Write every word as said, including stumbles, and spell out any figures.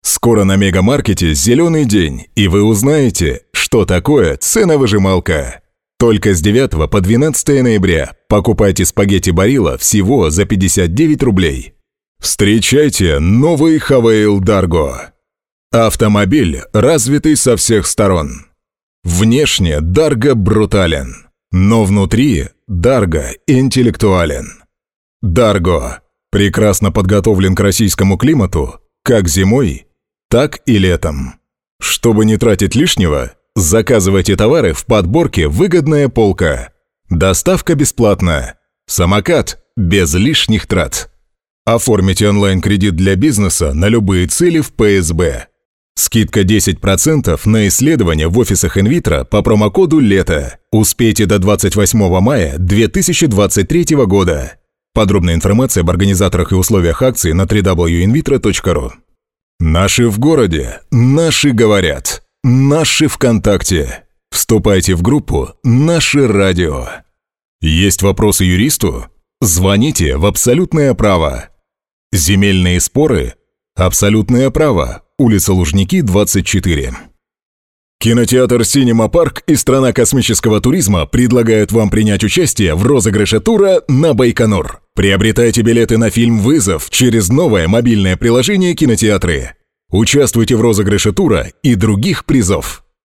Скоро на Мегамаркете зеленый день, и вы узнаете, что такое ценовыжималка. Только с девятого по двенадцатое ноября покупайте спагетти Барилла всего за пятьдесят девять рублей. Встречайте новый Хавейл Дарго. Автомобиль, развитый со всех сторон. Внешне Дарго брутален, но внутри Дарго интеллектуален. Дарго прекрасно подготовлен к российскому климату как зимой, так и летом. Чтобы не тратить лишнего, заказывайте товары в подборке «Выгодная полка». Доставка бесплатна. Самокат без лишних трат. Оформите онлайн-кредит для бизнеса на любые цели в пэ эс бэ. Скидка десять процентов на исследования в офисах инвитро по промокоду «Лето». Успейте до двадцать восьмого мая две тысячи двадцать третьего года. Подробная информация об организаторах и условиях акции на дабл ю дабл ю дабл ю точка инвитро точка ру. Наши в городе, наши говорят, наши ВКонтакте. Вступайте в группу «Наше радио». Есть вопросы юристу? Звоните в «Абсолютное право». Земельные споры? «Абсолютное право», улица Лужники, двадцать четыре. Кинотеатр «Синема Парк» и страна космического туризма предлагают вам принять участие в розыгрыше тура на Байконур. Приобретайте билеты на фильм «Вызов» через новое мобильное приложение «Кинотеатры». Участвуйте в розыгрыше тура и других призов.